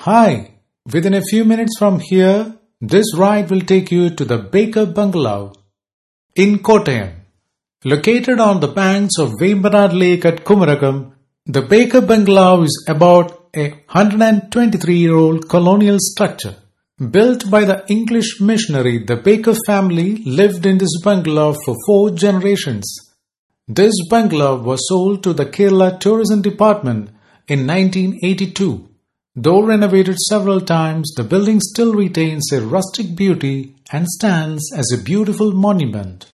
Hi, within a few minutes from here, this ride will take you to the Baker Bungalow in Kottayam. Located on the banks of Vembanad Lake at Kumarakom, the Baker Bungalow is about a 123-year-old colonial structure. Built by the English missionary, the Baker family lived in this bungalow for 4 generations. This bungalow was sold to the Kerala Tourism Department in 1982. Though renovated several times, the building still retains a rustic beauty and stands as a beautiful monument.